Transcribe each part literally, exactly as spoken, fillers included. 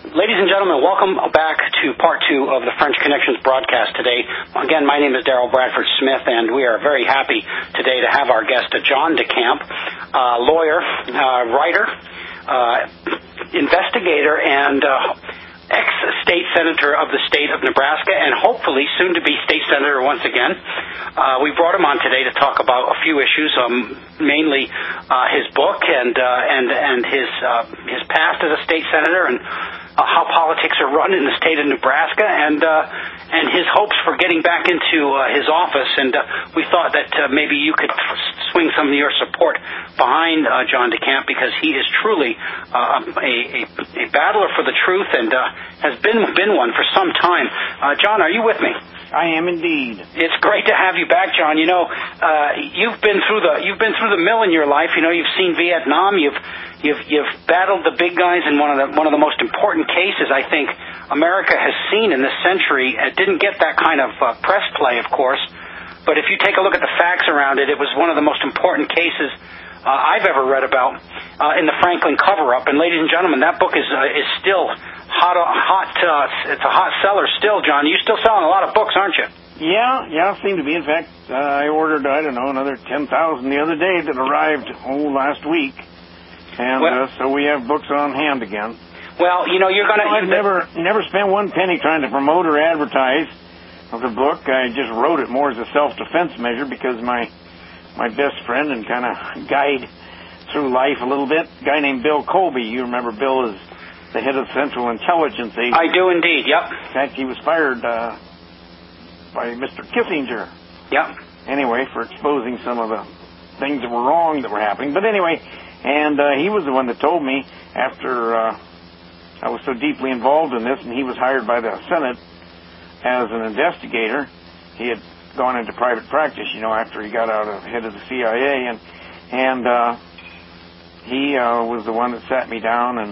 Ladies and gentlemen, welcome back to part two of the French Connections broadcast today. Again, my name is Daryl Bradford Smith, and we are very happy today to have our guest, John DeCamp, uh, lawyer, uh, writer, uh, investigator, and uh, ex-state senator of the state of Nebraska, and hopefully soon-to-be state senator once again. Uh, we brought him on today to talk about a few issues, um, mainly uh, his book and uh, and and his uh, his past as a state senator, and Uh, how politics are run in the state of Nebraska, and uh, and his hopes for getting back into uh, his office. And uh, we thought that uh, maybe you could swing some of your support behind uh, John DeCamp, because he is truly uh, a, a, a battler for the truth, and uh, has been been one for some time. Uh, John, are you with me? I am indeed. It's great to have you back, John. You know, uh, you've been through the you've been through the mill in your life. You know, you've seen Vietnam. You've You've, you've battled the big guys in one of the one of the most important cases I think America has seen in this century. It didn't get that kind of uh, press play, of course, but if you take a look at the facts around it, it was one of the most important cases uh, I've ever read about uh, in the Franklin cover-up. And ladies and gentlemen, that book is uh, is still hot. Hot. Uh, it's a hot seller still, John. You're still selling a lot of books, aren't you? Yeah, yeah, seem to be. In fact, uh, I ordered I don't know another ten thousand the other day that arrived oh last week. And well, uh, so we have books on hand again. Well, you know, you're going to... I've never never spent one penny trying to promote or advertise of the book. I just wrote it more as a self-defense measure because my my best friend and kind of guide through life a little bit, a guy named Bill Colby. You remember Bill is the head of the Central Intelligence Agency. I do indeed, yep. In fact, he was fired uh, by Mister Kissinger. Yep. Anyway, for exposing some of the things that were wrong that were happening. But anyway... And uh, he was the one that told me after uh, I was so deeply involved in this, and he was hired by the Senate as an investigator. He had gone into private practice, you know, after he got out of head of the C I A, and and uh, he uh, was the one that sat me down and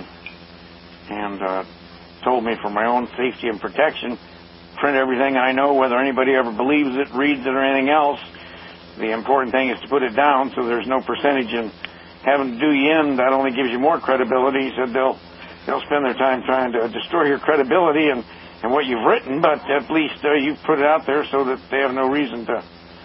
and uh, told me for my own safety and protection, print everything I know, whether anybody ever believes it, reads it, or anything else. The important thing is to put it down so there's no percentage in having to do you in. That only gives you more credibility. He said they'll they'll spend their time trying to destroy your credibility and, and what you've written, but at least uh, you've put it out there so that they have no reason to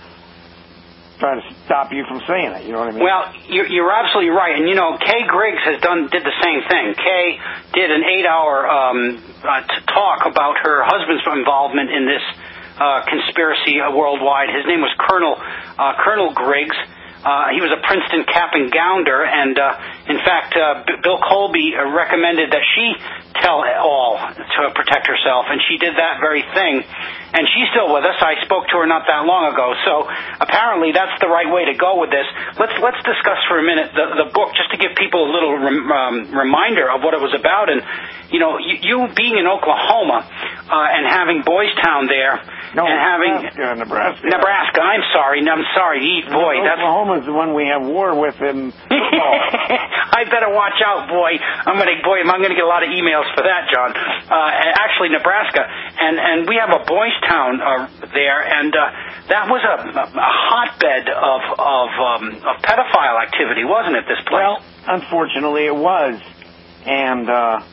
try to stop you from saying it. You know what I mean? Well, you're, you're absolutely right. And, you know, Kay Griggs has done did the same thing. Kay did an eight-hour um, uh, t- talk about her husband's involvement in this uh, conspiracy uh, worldwide. His name was Colonel uh, Colonel Griggs. Uh, he was a Princeton cap and gounder, and uh, in fact, uh, B- Bill Colby uh, recommended that she tell all to protect herself, and she did that very thing. And she's still with us. I spoke to her not that long ago, so apparently that's the right way to go with this. Let's let's discuss for a minute the, the book, just to give people a little rem, um, reminder of what it was about. And you know, you, you being in Oklahoma uh, and having Boys Town there. No, and having Nebraska, Nebraska. Nebraska. I'm sorry. I'm sorry. Boy, no, that's Oklahoma's the one we have war with in football. I better watch out, boy. I'm gonna, boy, I'm gonna get a lot of emails for that, John. Uh, actually, Nebraska, and and we have a Boys Town uh, there, and uh, that was a, a hotbed of of um, of pedophile activity, wasn't it? This place. Well, unfortunately, it was, and. Uh,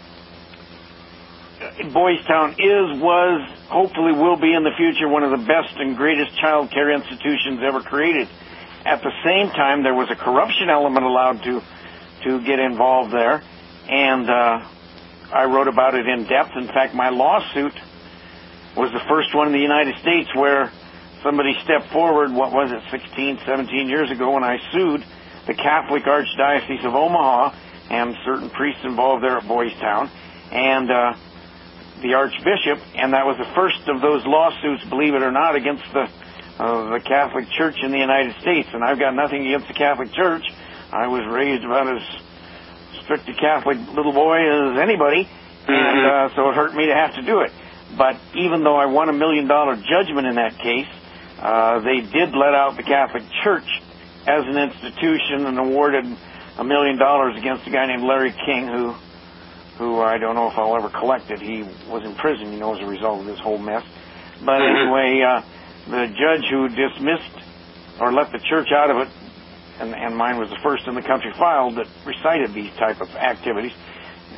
Boys Town is, was, hopefully will be in the future one of the best and greatest child care institutions ever created. At the same time, there was a corruption element allowed to to get involved there, and uh, I wrote about it in depth. In fact, my lawsuit was the first one in the United States where somebody stepped forward, what was it, sixteen, seventeen years ago, when I sued the Catholic Archdiocese of Omaha and certain priests involved there at Boys Town, and uh, the Archbishop, and that was the first of those lawsuits, believe it or not, against the uh, the Catholic Church in the United States. And I've got nothing against the Catholic Church. I was raised about as strict a Catholic little boy as anybody, mm-hmm. and uh, so it hurt me to have to do it. But even though I won a million dollar judgment in that case, uh, they did let out the Catholic Church as an institution and awarded a million dollars against a guy named Larry King, who who I don't know if I'll ever collect it. He was in prison, you know, as a result of this whole mess. But anyway, uh, the judge who dismissed or let the church out of it, and, and mine was the first in the country filed that recited these type of activities,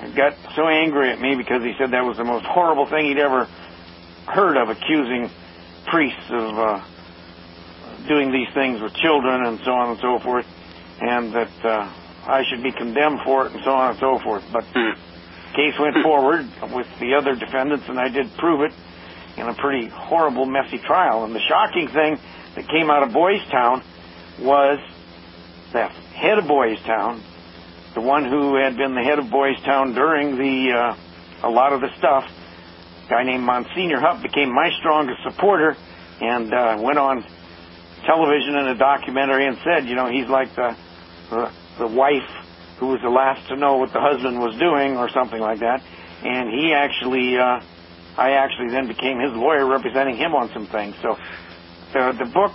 got so angry at me because he said that was the most horrible thing he'd ever heard of, accusing priests of uh, doing these things with children and so on and so forth, and that uh, I should be condemned for it and so on and so forth. But the case went forward with the other defendants, and I did prove it in a pretty horrible, messy trial. And the shocking thing that came out of Boys Town was that head of Boys Town, the one who had been the head of Boys Town during the uh, a lot of the stuff, a guy named Monsignor Hupp, became my strongest supporter and uh, went on television in a documentary and said, you know, he's like the, the the wife who was the last to know what the husband was doing or something like that. And he actually, uh, I actually then became his lawyer representing him on some things. So the, the book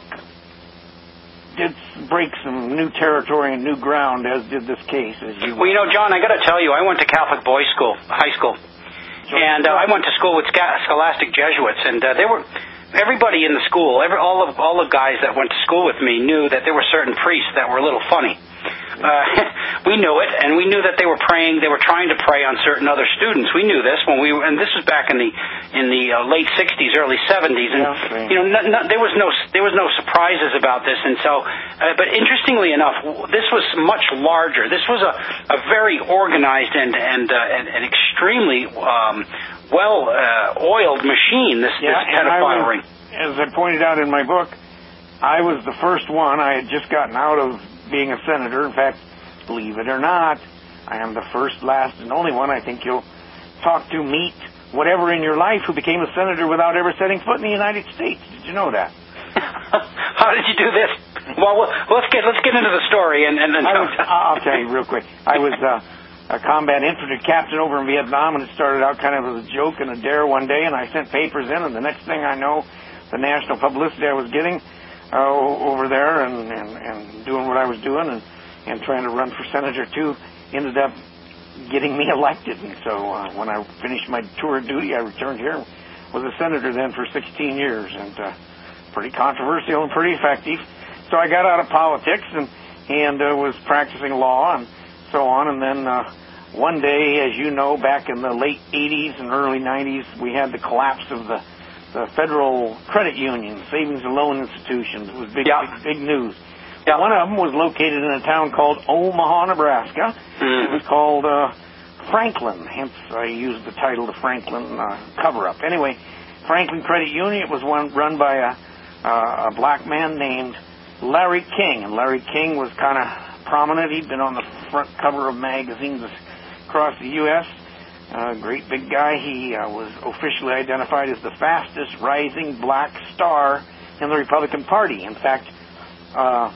did break some new territory and new ground, as did this case. As you well, you know, John, I got to tell you, I went to Catholic boys' school, high school, and uh, I went to school with Scholastic Jesuits, and uh, they were everybody in the school, every, all of all the guys that went to school with me knew that there were certain priests that were a little funny. Uh, we knew it, and we knew that they were praying. They were trying to prey on certain other students. We knew this when we were, and this was back in the in the uh, late sixties, early seventies, and yeah, you know, no, no, there was no there was no surprises about this. And so, uh, but interestingly enough, this was much larger. This was a, a very organized and and uh, and, and extremely um, well uh, oiled machine. This, yeah, this pedophile ring. As I pointed out in my book, I was the first one. I had just gotten out of being a senator. In fact, believe it or not, I am the first, last, and only one I think you'll talk to, meet, whatever in your life, who became a senator without ever setting foot in the United States. Did you know that? How did you do this? Well, let's get let's get into the story. And, and, and I was, I'll tell you real quick. I was uh, a combat infantry captain over in Vietnam, and it started out kind of as a joke and a dare one day, and I sent papers in, and the next thing I know, the national publicity I was getting Uh, over there and, and, and doing what I was doing and, and trying to run for senator too ended up getting me elected. And so uh, when I finished my tour of duty, I returned here, was a senator then for sixteen years, and uh, pretty controversial and pretty effective. So I got out of politics and, and uh, was practicing law and so on. And then uh, one day, as you know, back in the late eighties and early nineties, we had the collapse of the the federal credit union, savings and loan institutions. It was big, yeah. big, big news. Yeah. One of them was located in a town called Omaha, Nebraska. Mm-hmm. It was called uh, Franklin, hence I used the title, the Franklin uh, cover-up. Anyway, Franklin Credit Union, it was one run by a, uh, a black man named Larry King, and Larry King was kind of prominent. He'd been on the front cover of magazines across the U S A uh, great big guy. He uh, was officially identified as the fastest rising black star in the Republican Party. In fact, uh,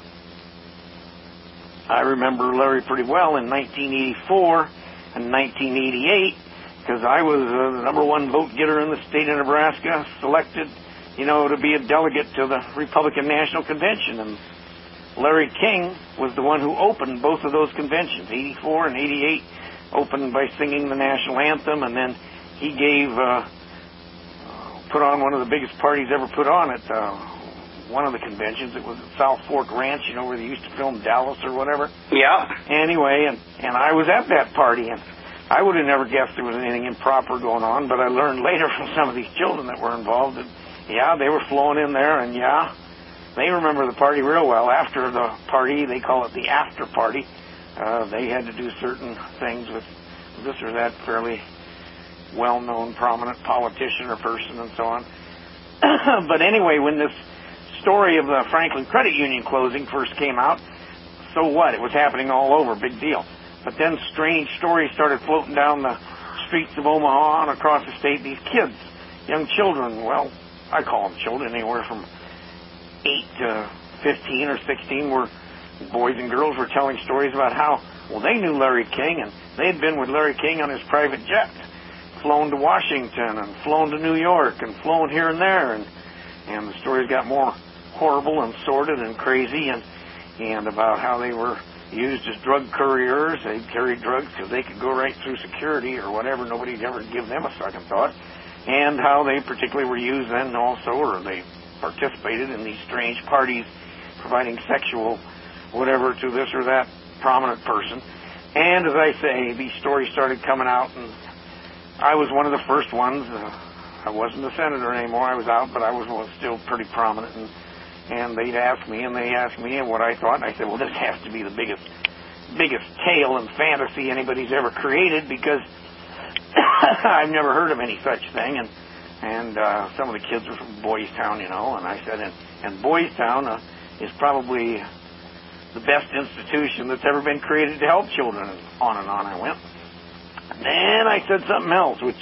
I remember Larry pretty well in nineteen eighty-four and nineteen eighty-eight, because I was uh, the number one vote getter in the state of Nebraska, selected, you know, to be a delegate to the Republican National Convention. And Larry King was the one who opened both of those conventions, eighty-four and eighty-eight. Opened by singing the national anthem, and then he gave, uh, put on one of the biggest parties ever put on at uh, one of the conventions. It was at South Fork Ranch, you know, where they used to film Dallas or whatever. Yeah. Anyway, and, and I was at that party, and I would have never guessed there was anything improper going on, but I learned later from some of these children that were involved that, yeah, they were flowing in there, and yeah, they remember the party real well. After the party, they call it the after party. Uh, they had to do certain things with this or that fairly well-known, prominent politician or person and so on. But anyway, when this story of the Franklin Credit Union closing first came out, so what? It was happening all over, big deal. But then strange stories started floating down the streets of Omaha and across the state. These kids, young children, well, I call them children, anywhere from eight to fifteen or sixteen, were boys and girls were telling stories about how, well, they knew Larry King, and they had been with Larry King on his private jet, flown to Washington and flown to New York and flown here and there, and and the stories got more horrible and sordid and crazy, and and about how they were used as drug couriers. They carried drugs because they could go right through security or whatever. Nobody'd ever give them a second thought. And how they particularly were used then also, or they participated in these strange parties providing sexual whatever to this or that prominent person. And as I say, these stories started coming out, and I was one of the first ones. Uh, I wasn't a senator anymore. I was out, but I was, was still pretty prominent. And, and they'd ask me, and they asked me what I thought, and I said, well, this has to be the biggest biggest tale and fantasy anybody's ever created, because I've never heard of any such thing. And and uh, some of the kids were from Boys Town, you know, and I said, and, and Boys Town uh, is probably the best institution that's ever been created to help children. And on and on I went. And then I said something else, which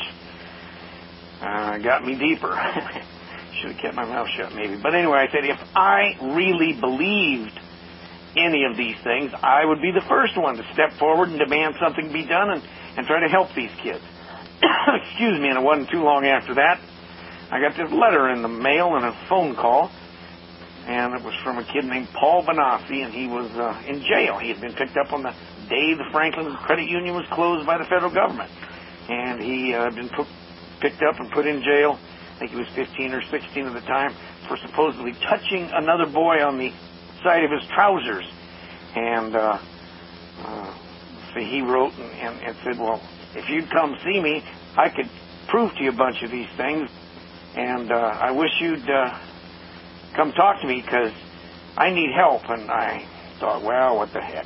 uh, got me deeper. Should have kept my mouth shut, maybe. But anyway, I said, if I really believed any of these things, I would be the first one to step forward and demand something be done and, and try to help these kids. Excuse me, and it wasn't too long after that, I got this letter in the mail and a phone call, and it was from a kid named Paul Bonassi, and he was uh, in jail. He had been picked up on the day the Franklin Credit Union was closed by the federal government, and he had uh, been put, picked up and put in jail. I think he was fifteen or sixteen at the time, for supposedly touching another boy on the side of his trousers. And uh, uh, so he wrote and, and, and said, well, if you'd come see me, I could prove to you a bunch of these things, and uh, I wish you'd uh, come talk to me, because I need help. And I thought, well, what the heck.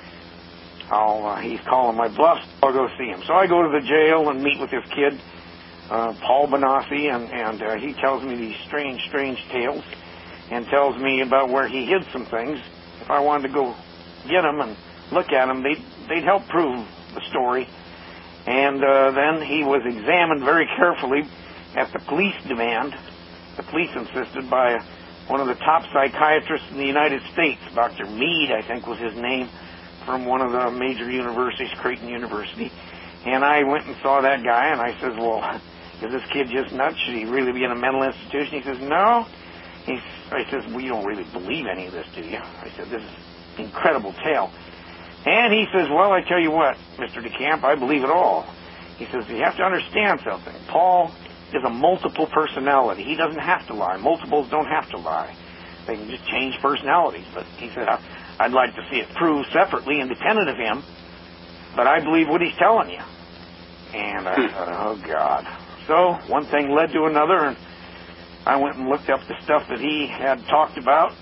I'll, uh, he's calling my bluff, I'll go see him. So I go to the jail and meet with this kid, uh, Paul Bonassi, and, and uh, he tells me these strange, strange tales, and tells me about where he hid some things. If I wanted to go get them and look at them, they'd, they'd help prove the story. And uh, then he was examined very carefully at the police demand. The police insisted, by one of the top psychiatrists in the United States, Doctor Mead, I think was his name, from one of the major universities, Creighton University. And I went and saw that guy, and I says, well, is this kid just nuts? Should he really be in a mental institution? He says, no. He, I says, well, you don't really believe any of this, do you? I said, this is an incredible tale. And he says, well, I tell you what, Mister DeCamp, I believe it all. He says, you have to understand something. Paul is a multiple personality. He doesn't have to lie. Multiples don't have to lie. They can just change personalities. But he said, I'd like to see it proved separately, independent of him, but I believe what he's telling you. And I thought, oh, God. So one thing led to another, and I went and looked up the stuff that he had talked about,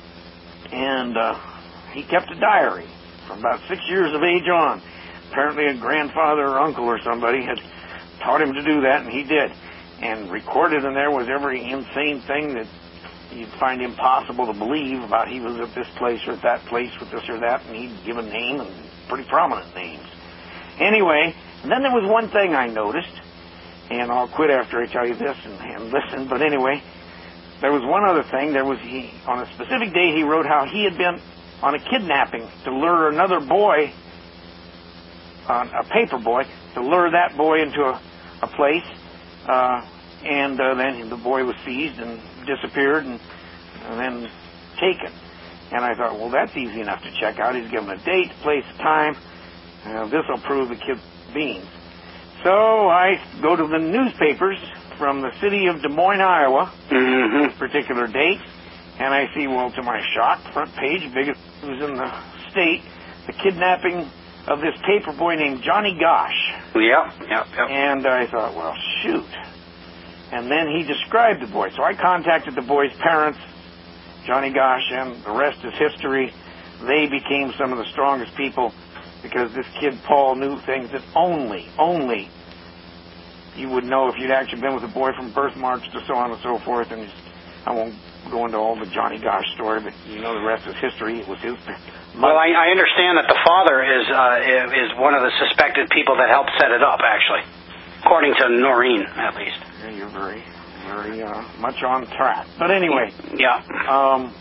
and uh, he kept a diary from about six years of age on. Apparently a grandfather or uncle or somebody had taught him to do that, and he did. And recorded in there was every insane thing that you'd find impossible to believe about he was at this place or at that place with this or that, and he'd give a name, and pretty prominent names. Anyway, and then there was one thing I noticed, and I'll quit after I tell you this and, and listen, but anyway, there was one other thing. There was, he, on a specific day, he wrote how he had been on a kidnapping to lure another boy, uh, a paper boy, to lure that boy into a, a place, uh, and uh, then the boy was seized and disappeared and, and then taken. And I thought, well, that's easy enough to check out. He's given a date, place, time. Uh, this will prove the kid's beans. So I go to the newspapers from the city of Des Moines, Iowa, mm-hmm. this particular date, and I see, well, to my shock, front page, biggest news in the state, the kidnapping of this paper boy named Johnny Gosch. Yep, yep, yep. And I thought, well, shoot. And then he described the boy. So I contacted the boy's parents, Johnny Gosch, and the rest is history. They became some of the strongest people, because this kid, Paul, knew things that only, only you would know if you'd actually been with a boy from birthmarks to so on and so forth. And I won't go into all the Johnny Gosch story, but you know the rest is history. It was his Well, I, I understand that the father is uh, is one of the suspected people that helped set it up, actually, according to Noreen, at least. Yeah, you're very, very uh, much on track. But anyway. Yeah. Um,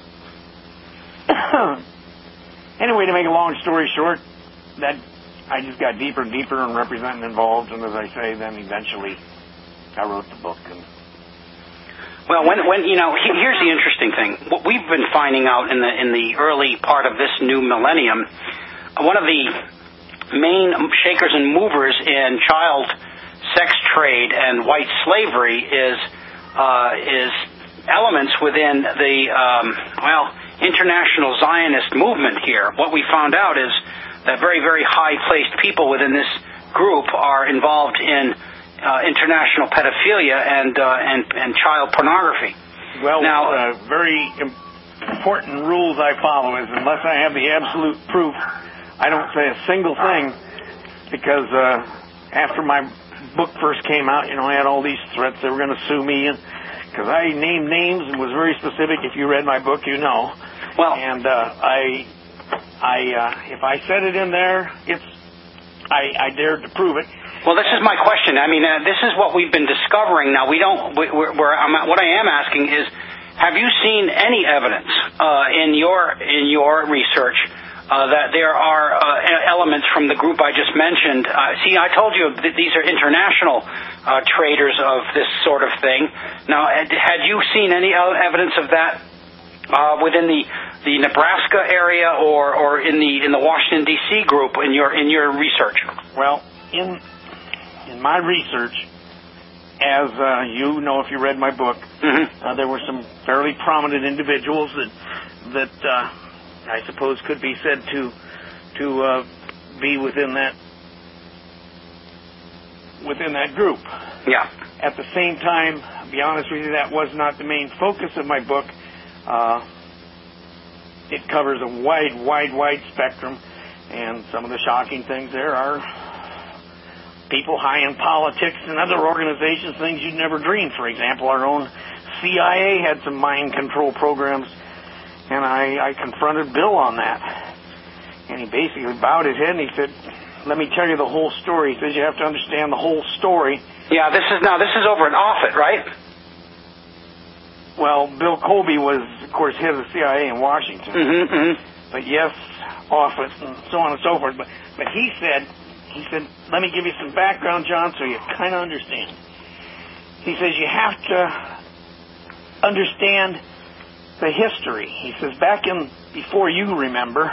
anyway, to make a long story short, that I just got deeper and deeper and representing involved, and as I say, then eventually I wrote the book. And well, when when you know, here's the interesting thing. What we've been finding out in the in the early part of this new millennium, one of the main shakers and movers in child sex trade and white slavery is uh, is elements within the um, well international Zionist movement here. What we found out is that very, very high-placed people within this group are involved in uh, international pedophilia and, uh, and and child pornography. Well, now, uh, very important rules I follow is unless I have the absolute proof, I don't say a single thing, because uh, after my book first came out, you know, I had all these threats they were going to sue me, and because I named names and was very specific. If you read my book, you know. Well, and uh, I, I, uh, if I said it in there, it's, I, I dared to prove it. Well, this is my question. I mean, uh, this is what we've been discovering. Now, we don't. We, we're, we're, I'm, what I am asking is, have you seen any evidence uh, in your in your research uh, that there are uh, elements from the group I just mentioned? Uh, see, I told you that these are international uh, traders of this sort of thing. Now, had, had you seen any evidence of that uh, within the the Nebraska area or, or in the in the Washington D C group in your in your research? Well, in in my research, as uh, you know, if you read my book, mm-hmm. uh, there were some fairly prominent individuals that that uh, I suppose could be said to to uh, be within that within that group. Yeah. At the same time, to be honest with you, that was not the main focus of my book. Uh, it covers a wide, wide, wide spectrum, and some of the shocking things there are people high in politics and other organizations, things you'd never dream. For example, our own C I A had some mind control programs, and I, I confronted Bill on that. And he basically bowed his head and he said, let me tell you the whole story. He says you have to understand the whole story. Yeah, this is now this is over at Offutt, right? Well, Bill Colby was, of course, head of the C I A in Washington. Mm-hmm, mm-hmm. But yes, Offutt and so on and so forth. But but he said, he said, let me give you some background, John, so you kind of understand. He says you have to understand the history. He says back in, before you remember,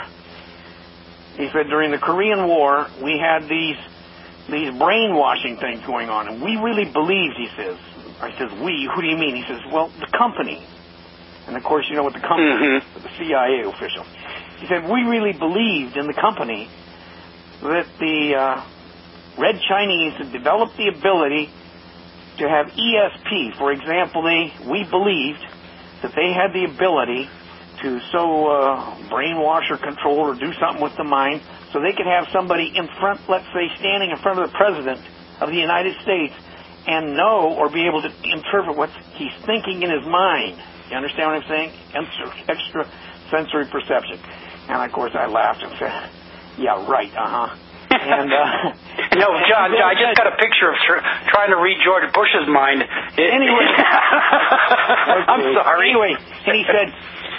he said during the Korean War, we had these these brainwashing things going on, and we really believed, he says. I says, we, who do you mean? He says, well, the company. And of course, you know what the company mm-hmm. is, the C I A official. He said, we really believed in the company that the uh, Red Chinese had developed the ability to have E S P. For example, they we believed that they had the ability to so uh, brainwash or control or do something with the mind so they could have somebody in front, let's say, standing in front of the President of the United States and know or be able to interpret what he's thinking in his mind. You understand what I'm saying? Extra sensory perception. And, of course, I laughed and said, yeah, right, uh-huh. And, uh... no, John, I just got a picture of tr- trying to read George Bush's mind. It, anyway. okay. I'm sorry. Anyway, and he said,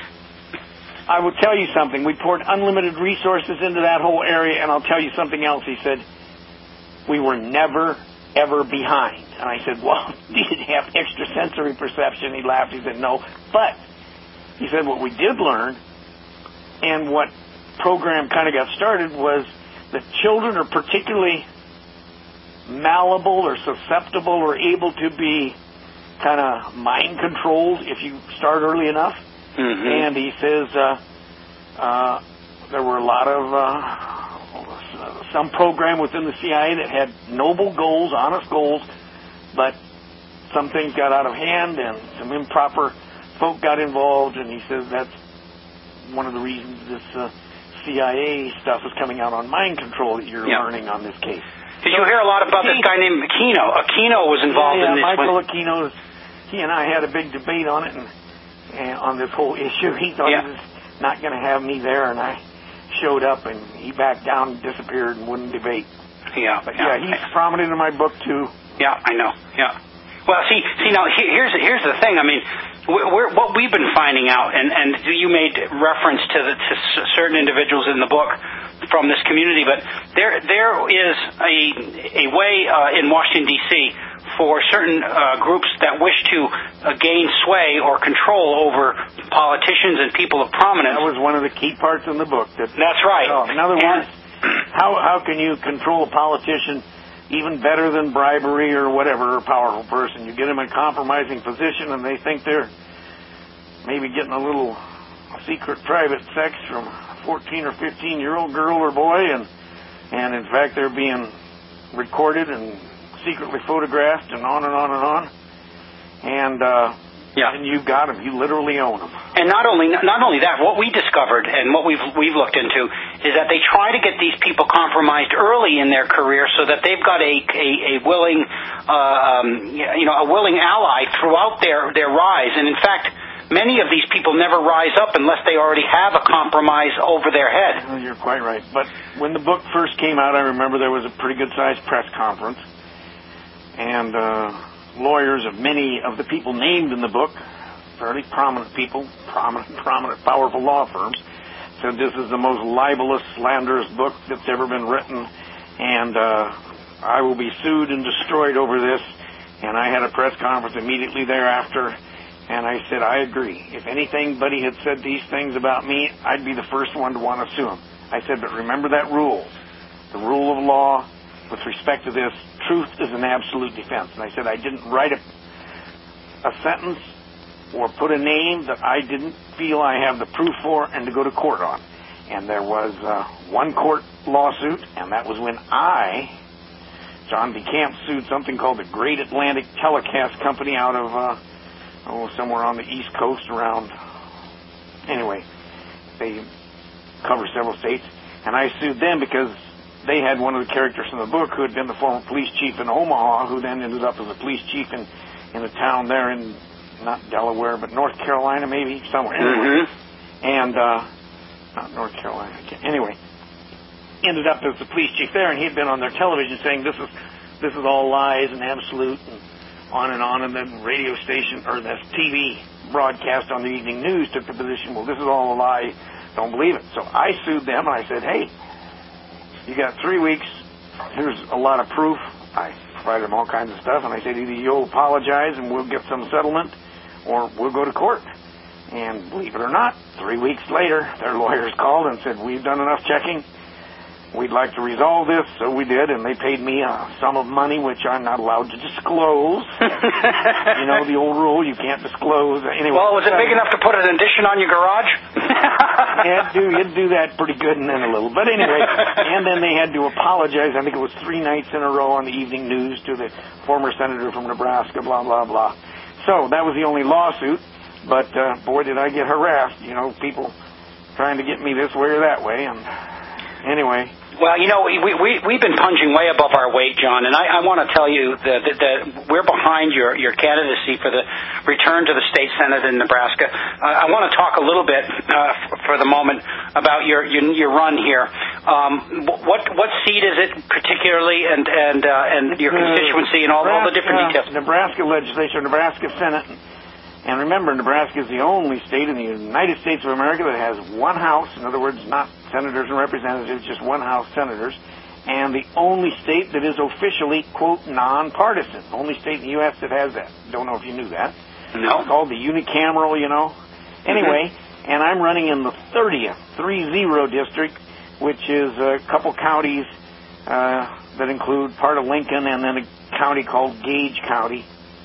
I will tell you something. We poured unlimited resources into that whole area, and I'll tell you something else. He said, we were never, ever behind. And I said, well, did it have extrasensory perception? He laughed. He said, no. But, he said, what we did learn, and what program kind of got started, was that children are particularly malleable or susceptible or able to be kind of mind controlled if you start early enough. Mm-hmm. And he says uh, uh, there were a lot of uh, some program within the C I A that had noble goals, honest goals, but some things got out of hand and some improper folk got involved. And he says that's one of the reasons this uh, C I A stuff is coming out on mind control that you're yeah. learning on this case. Did you hear a lot about this guy named Aquino? Aquino was involved yeah, yeah, in this. Michael one. Aquino, he and I had a big debate on it, and, and on this whole issue. He thought yeah. he was not going to have me there, and I showed up, and he backed down and disappeared and wouldn't debate. Yeah, but yeah, yeah, he's prominent in my book too. Yeah, I know. Yeah. Well, see, see now here's here's the thing. I mean, we're, what we've been finding out, and, and you made reference to, the, to certain individuals in the book from this community, but there there is a a way uh, in Washington D C for certain uh, groups that wish to uh, gain sway or control over politicians and people of prominence. That was one of the key parts in the book. That, That's right. Oh, in other words, how how can you control a politician even better than bribery or whatever, a powerful person? You get them in a compromising position and they think they're maybe getting a little secret private sex from a fourteen or fifteen year old girl or boy, and and in fact they're being recorded and secretly photographed and on and on and on. And uh, yeah. and you've got them. You literally own them. And not only not only that, what we discovered and what we've we've looked into is that they try to get these people compromised early in their career so that they've got a a, a willing uh, um, you know a willing ally throughout their their rise. And in fact, many of these people never rise up unless they already have a compromise over their head. Well, you're quite right. But when the book first came out, I remember there was a pretty good sized press conference, and uh, lawyers of many of the people named in the book, fairly prominent people, prominent, prominent, powerful law firms, said this is the most libelous, slanderous book that's ever been written, and uh, I will be sued and destroyed over this. And I had a press conference immediately thereafter, and I said, I agree. If anybody had said these things about me, I'd be the first one to want to sue them. I said, but remember that rule, the rule of law with respect to this, truth is an absolute defense. And I said, I didn't write a, a sentence or put a name that I didn't feel I have the proof for and to go to court on. And there was uh, one court lawsuit, and that was when I, John DeCamp, sued something called the Great Atlantic Telecast Company out of, uh, oh, somewhere on the East Coast around, anyway, they cover several states. And I sued them because they had one of the characters from the book who had been the former police chief in Omaha, who then ended up as a police chief in, in a town there in, not Delaware, but North Carolina, maybe, somewhere. Anyway. Mm-hmm. And, uh, not North Carolina, anyway, ended up as the police chief there, and he had been on their television saying this is, this is all lies and absolute, and on and on, and then radio station, or the T V broadcast on the evening news took the position, well, this is all a lie, don't believe it. So I sued them, and I said, hey, you got three weeks. Here's a lot of proof. I provided them all kinds of stuff, and I said, either you'll apologize and we'll get some settlement, or we'll go to court. And believe it or not, three weeks later, their lawyers called and said, we've done enough checking. We'd like to resolve this, so we did, and they paid me a sum of money which I'm not allowed to disclose. You know, the old rule, you can't disclose. Anyway, well, was it big enough to put an addition on your garage? You had to, you'd do that pretty good and then a little. But anyway, and then they had to apologize, I think it was three nights in a row on the evening news to the former senator from Nebraska, blah, blah, blah. So that was the only lawsuit, but uh, boy, did I get harassed, you know, people trying to get me this way or that way, and anyway. Well, you know, we, we, we've been punching way above our weight, John, and I, I want to tell you that, that, that we're behind your, your candidacy for the return to the state senate in Nebraska. Uh, I want to talk a little bit, uh, for the moment, about your your, your run here. Um, what what seat is it particularly, and and uh, and your constituency, and all, Nebraska, all the different details? Nebraska legislature, Nebraska Senate. And remember, Nebraska is the only state in the United States of America that has one house, in other words, not senators and representatives, just one house, senators, and the only state that is officially, quote, nonpartisan. Only state in the U S that has that. Don't know if you knew that. No. It's called the unicameral, you know. Anyway, mm-hmm. And I'm running in the thirtieth, three zero district, which is a couple counties uh, that include part of Lincoln and then a county called Gage County.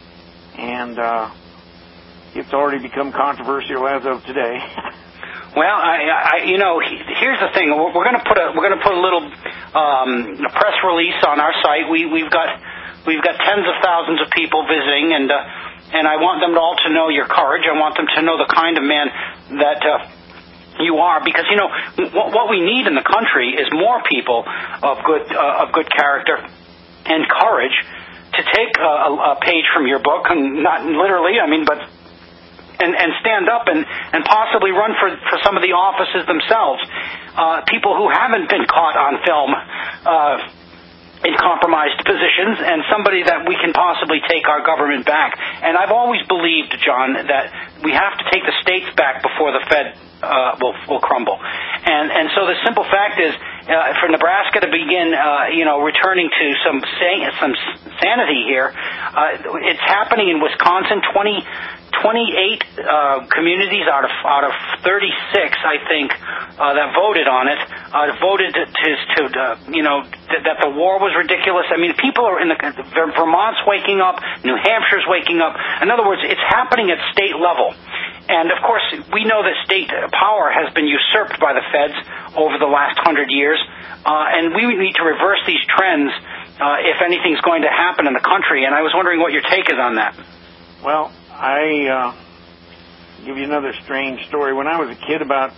And uh it's already become controversial as of today. Well, I, I, you know, here's the thing. We're, we're going to put a we're going to put a little um, a press release on our site. We we've got we've got tens of thousands of people visiting, and uh, and I want them all to know your courage. I want them to know the kind of man that uh, you are, because you know what, what we need in the country is more people of good uh, of good character and courage to take a, a page from your book, and not literally, I mean, but. And, and stand up and, and possibly run for, for some of the offices themselves. Uh, people who haven't been caught on film uh, in compromised positions, and somebody that we can possibly take our government back. And I've always believed, John, that we have to take the states back before the Fed uh, will, will crumble. And, and so the simple fact is, uh, for Nebraska to begin, uh, you know, returning to some san- some sanity here, uh, it's happening in Wisconsin. twenty twenty-eight uh, communities out of out of thirty-six, I think, uh, that voted on it, uh, voted to, to, to uh, you know, th- that the war was ridiculous. I mean, people are in the Vermont's waking up, New Hampshire's waking up. In other words, it's happening at state level. And, of course, we know that state power has been usurped by the feds over the last hundred years, uh, and we need to reverse these trends uh, if anything's going to happen in the country. And I was wondering what your take is on that. Well, I uh, give you another strange story. When I was a kid, about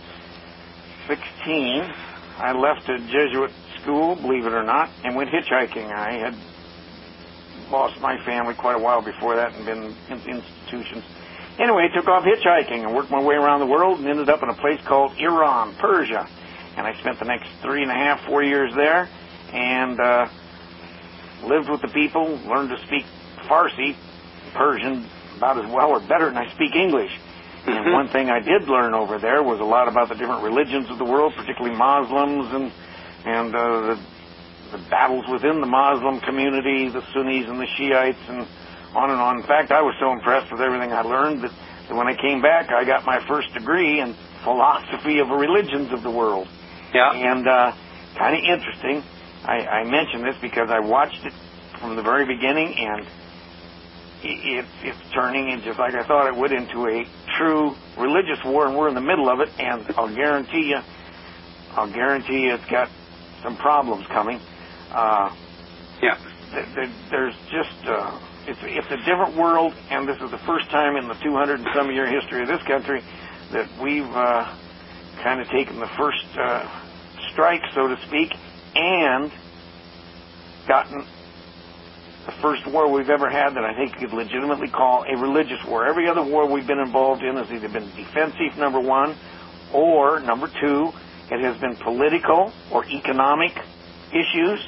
sixteen, I left a Jesuit school, believe it or not, and went hitchhiking. I had lost my family quite a while before that and been in institutions. Anyway, I took off hitchhiking and worked my way around the world and ended up in a place called Iran, Persia. And I spent the next three and a half, four years there and uh, lived with the people, learned to speak Farsi, Persian, about as well or better than I speak English. Mm-hmm. And one thing I did learn over there was a lot about the different religions of the world, particularly Muslims and, and uh, the, the battles within the Muslim community, the Sunnis and the Shiites, and on and on. In fact, I was so impressed with everything I learned that, that when I came back, I got my first degree in philosophy of religions of the world. Yeah. And uh, kind of interesting. I, I mention this because I watched it from the very beginning, and it, it, it's turning, in just like I thought it would, into a true religious war, and we're in the middle of it. And I'll guarantee you, I'll guarantee you, it's got some problems coming. Uh, yeah. Th- th- there's just. Uh, It's, it's a different world, and this is the first time in the two hundred and some year history of this country that we've uh, kind of taken the first uh, strike, so to speak, and gotten the first war we've ever had that I think you could legitimately call a religious war. Every other war we've been involved in has either been defensive, number one, or, number two, it has been political or economic issues.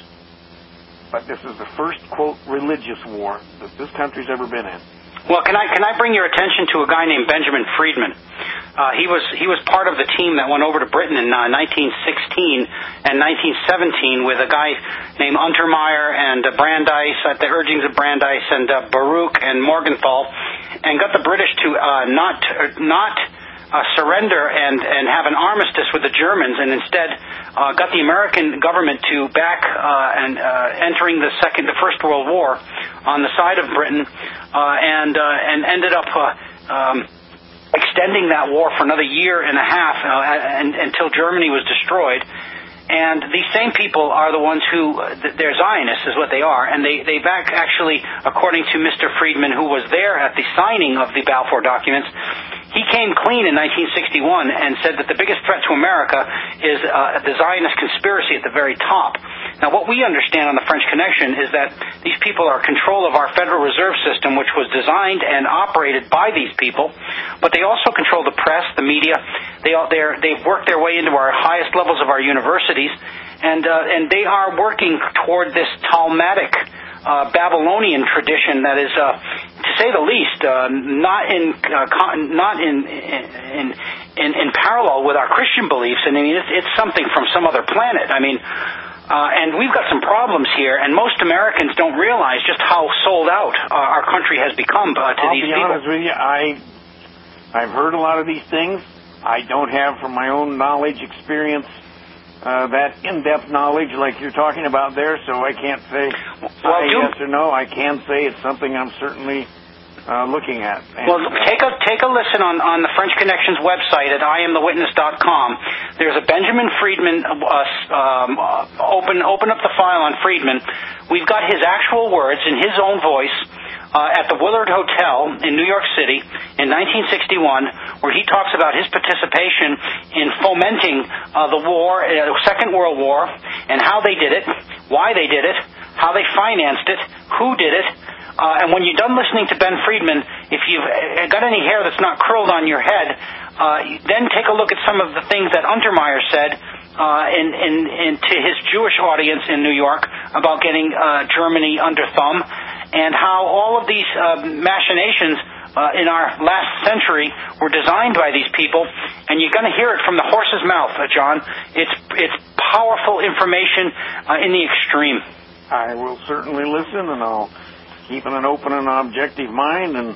But this is the first, quote, religious war that this country's ever been in. Well, can I can I bring your attention to a guy named Benjamin Friedman? Uh, he was he was part of the team that went over to Britain in uh, nineteen sixteen and nineteen seventeen with a guy named Untermeyer and uh, Brandeis at the urgings of Brandeis and uh, Baruch and Morgenthau, and got the British to uh, not uh, not. Uh, surrender and, and have an armistice with the Germans, and instead uh, got the American government to back uh, and uh, entering the second, the First World War on the side of Britain, uh, and uh, and ended up uh, um, extending that war for another year and a half uh, and, until Germany was destroyed. And these same people are the ones who, they're Zionists is what they are, and they, they back actually, according to Mister Friedman, who was there at the signing of the Balfour documents, he came clean in nineteen sixty-one and said that the biggest threat to America is uh, the Zionist conspiracy at the very top. Now, what we understand on the French Connection is that these people are control of our Federal Reserve System, which was designed and operated by these people, but they also control the press, the media. They all, they're, they've worked their way into our highest levels of our universities, and uh, and they are working toward this Talmudic uh, Babylonian tradition that is, uh, to say the least, uh, not in uh, con- not in in, in in parallel with our Christian beliefs. And I mean, it's, it's something from some other planet. I mean. Uh, and we've got some problems here, and most Americans don't realize just how sold out uh, our country has become uh, to I'll these be people. honest with you, I, I've heard a lot of these things. I don't have, from my own knowledge, experience, uh, that in-depth knowledge like you're talking about there, so I can't say well, uh, do, yes or no. I can say it's something I'm certainly uh, looking at. And, well, take a take a listen on, on the French Connections website at I am the witness dot com. There's a Benjamin Friedman, uh, um, open open up the file on Friedman. We've got his actual words in his own voice uh, at the Willard Hotel in New York City in nineteen sixty-one, where he talks about his participation in fomenting uh, the war, uh, the Second World War, and how they did it, why they did it, how they financed it, who did it. Uh, and when you're done listening to Ben Friedman, if you've got any hair that's not curled on your head, uh, then take a look at some of the things that Untermeyer said uh, in, in, in to his Jewish audience in New York about getting uh, Germany under thumb, and how all of these uh, machinations uh, in our last century were designed by these people. And you're going to hear it from the horse's mouth, uh, John. It's it's powerful information uh, in the extreme. I will certainly listen, and I'll keeping an open and objective mind, and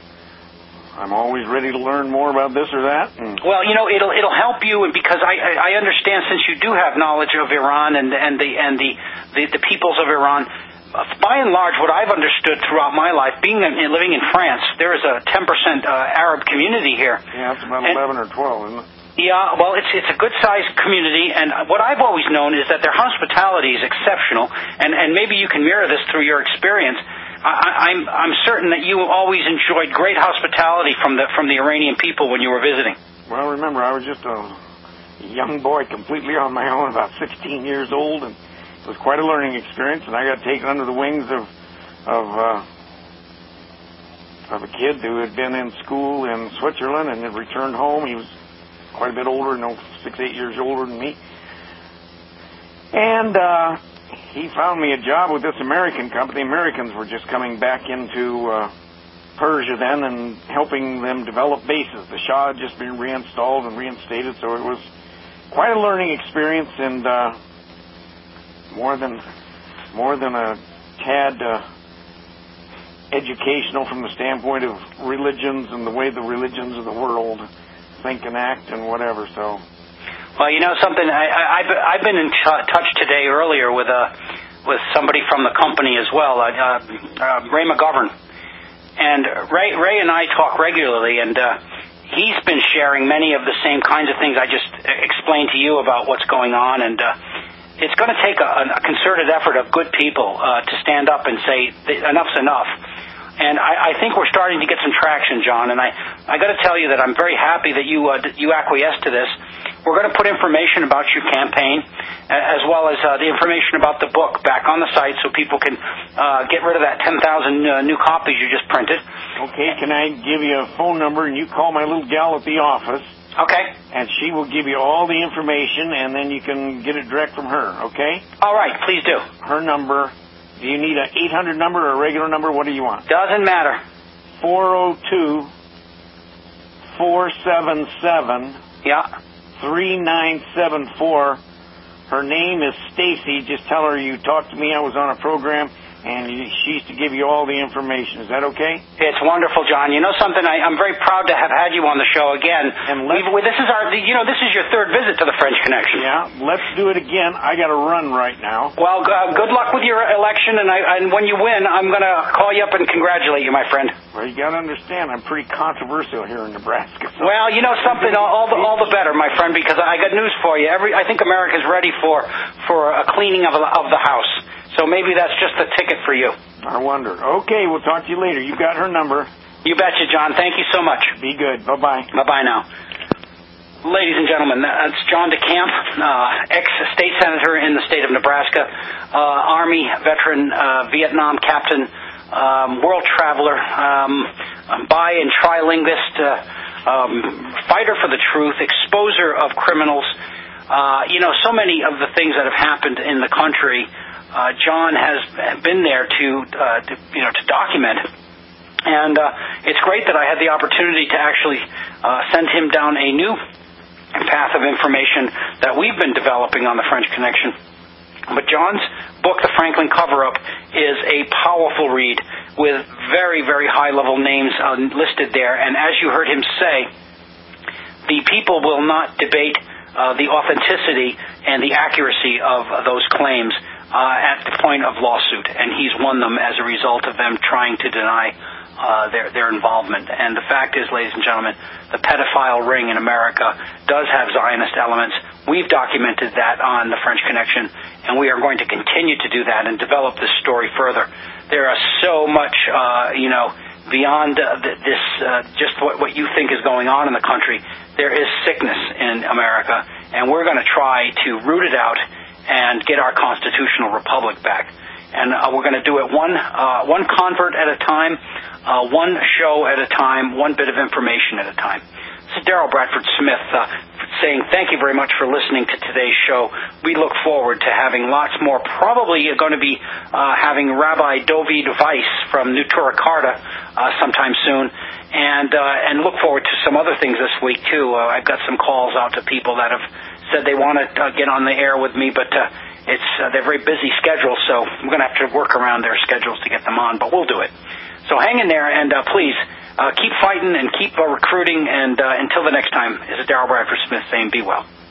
I'm always ready to learn more about this or that. And well, you know, it'll it'll help you because I I understand, since you do have knowledge of Iran and and the and the the, the peoples of Iran. by and large, what I've understood throughout my life, being in, living in France, there is a ten percent uh, Arab community here. Yeah, it's about and, eleven or twelve, isn't it? Yeah, well, it's it's a good-sized community, and what I've always known is that their hospitality is exceptional, and, and maybe you can mirror this through your experience. I, I'm I'm certain that you always enjoyed great hospitality from the from the Iranian people when you were visiting. Well, remember, I was just a young boy, completely on my own, about sixteen years old, and it was quite a learning experience, and I got taken under the wings of of uh, of a kid who had been in school in Switzerland and had returned home. He was quite a bit older, you know, six, eight years older than me. And uh, he found me a job with this American company. The Americans were just coming back into uh, Persia then and helping them develop bases. The Shah had just been reinstalled and reinstated, so it was quite a learning experience, and uh, more than more than a tad uh, educational from the standpoint of religions and the way the religions of the world think and act and whatever. So, well, you know something. I, I, I've I've been in t- touch today earlier with a with somebody from the company as well, uh, uh, Ray McGovern, and Ray Ray and I talk regularly, and uh, he's been sharing many of the same kinds of things I just explained to you about what's going on, and uh, it's going to take a, a concerted effort of good people uh, to stand up and say enough's enough. And I, I think we're starting to get some traction, John. And I, I got to tell you that I'm very happy that you uh, that you acquiesced to this. We're going to put information about your campaign, as well as uh, the information about the book, back on the site, so people can uh, get rid of that ten thousand uh, new copies you just printed. Okay, can I give you a phone number, and you call my little gal at the office? Okay. And she will give you all the information, and then you can get it direct from her. Okay? All right, please do. Her number. Do you need an eight hundred number or a regular number? What do you want? Doesn't matter. four oh two, four seven seven, yeah. three nine seven four. Her name is Stacy. Just tell her you talked to me. I was on a program, and she's to give you all the information. Is that okay? It's wonderful, John. You know something? I, I'm very proud to have had you on the show again. And we, this is our, you know, this is your third visit to the French Connection. Yeah, let's do it again. I got to run right now. Well, uh, good luck with your election, and, I, and when you win, I'm going to call you up and congratulate you, my friend. Well, you got to understand, I'm pretty controversial here in Nebraska. So. Well, you know something? All, all the all the better, my friend, because I got news for you. Every I think America's ready for for a cleaning of of the house. So maybe that's just the ticket for you. I wonder. Okay, we'll talk to you later. You got her number. You betcha, John. Thank you so much. Be good. Bye-bye. Bye-bye now. Ladies and gentlemen, that's John DeCamp, uh, ex-state senator in the state of Nebraska, uh, Army veteran, uh, Vietnam captain, um, world traveler, um, bi- and trilinguist, uh, um, fighter for the truth, exposer of criminals. Uh, you know, so many of the things that have happened in the country, Uh, John has been there to, uh, to, you know, to document, and uh, it's great that I had the opportunity to actually uh, send him down a new path of information that we've been developing on the French Connection. But John's book, The Franklin Cover-Up, is a powerful read with very, very high-level names uh, listed there, and as you heard him say, the people will not debate uh, the authenticity and the accuracy of uh, those claims Uh, at the point of lawsuit, and he's won them as a result of them trying to deny uh, their their involvement. And the fact is, ladies and gentlemen, the pedophile ring in America does have Zionist elements. We've documented that on the French Connection, and we are going to continue to do that and develop this story further. There are so much, uh, you know, beyond uh, this, uh, just what, what you think is going on in the country. There is sickness in America, and we're going to try to root it out and get our constitutional republic back. And uh, we're going to do it one uh, one convert at a time, uh, one show at a time, one bit of information at a time. This is Darrell Bradford Smith uh, saying thank you very much for listening to today's show. We look forward to having lots more. Probably you're going to be uh, having Rabbi Dovid Weiss from New Turakarta uh, sometime soon, and uh, and look forward to some other things this week too. Uh, I've got some calls out to people that have said they want to uh, get on the air with me, but uh, it's uh, they're very busy schedules, so we're going to have to work around their schedules to get them on, but we'll do it. So hang in there, and uh, please uh, keep fighting and keep uh, recruiting, and uh, until the next time, this is Darrell Bradford Smith saying be well.